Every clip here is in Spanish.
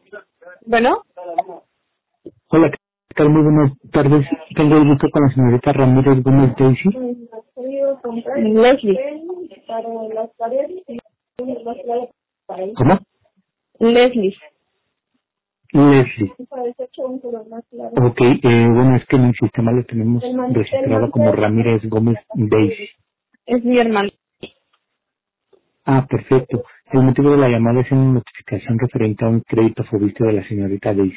Bueno, Hola, ¿qué tal? Muy buenas tardes. Tengo el gusto con la señorita Ramírez Gómez Daisy. Leslie. ¿Cómo? Leslie. Leslie. Ok, bueno, es que en el sistema lo tenemos registrado como Ramírez Gómez Daisy. Es mi hermano. Ah, perfecto. El motivo de la llamada es una notificación referente a un crédito fobiste de la señorita Daisy.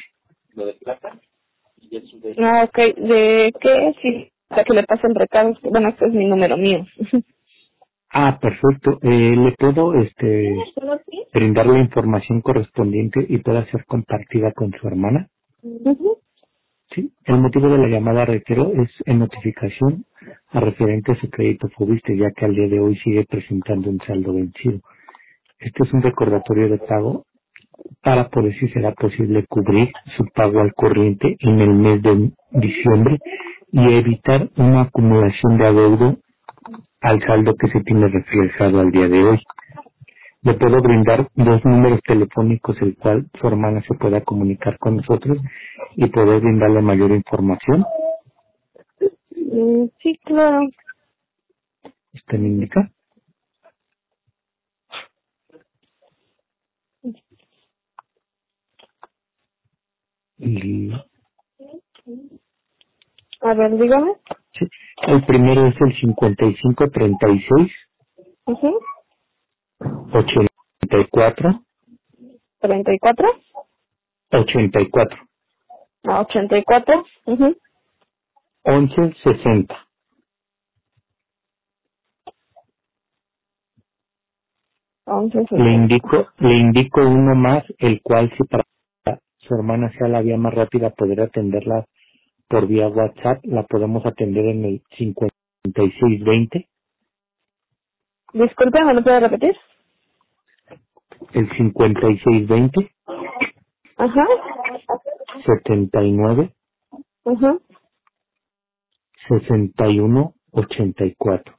Ah, ok. ¿De qué? Sí. Para que le pase el recado. Bueno, este es mi número mío. Ah, perfecto. ¿Le puedo brindar la información correspondiente y pueda ser compartida con su hermana? Ujú. Sí, el motivo de la llamada, reitero, es en notificación a referente a su crédito Fobiste, ya que al día de hoy sigue presentando un saldo vencido. Este es un recordatorio de pago para poder si será posible cubrir su pago al corriente en el mes de diciembre y evitar una acumulación de adeudo al saldo que se tiene reflejado al día de hoy. Le puedo brindar dos números telefónicos el cual su hermana se pueda comunicar con nosotros y poder brindarle mayor información. Sí, claro. ¿Usted me indica? Y A ver, dígame. sí, el primero es el 5536 Ujú. 84 34. 84 Ah, 84. Ujú. 11 60. 11, Le 60. indico uno más, el cual si para su hermana sea la vía más rápida poder atenderla por vía WhatsApp, la podemos atender en el 5620, Disculpe, ¿me lo puede repetir? el 5620 Ajá. 79 Ajá. 61 84.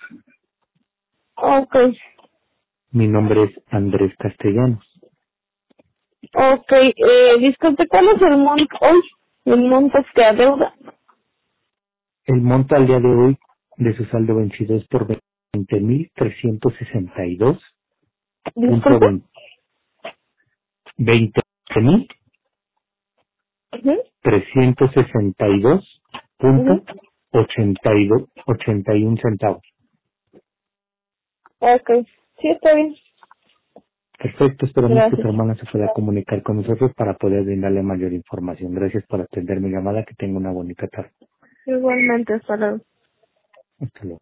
Ok. Mi nombre es Andrés Castellanos. Ok. Disculpe, ¿cuál es el monto hoy? El monto que adeuda. El monto al día de hoy de su saldo vencido es por 20.362.20 Disculpe. 20.362.81 Ujú. Ujú. 81 centavos. Ok. Sí, está bien. Perfecto, esperamos que su Gracias. hermana se pueda comunicar con nosotros para poder brindarle mayor información. Gracias por atender mi llamada, que tenga una bonita tarde. Igualmente, hasta luego. Hasta luego.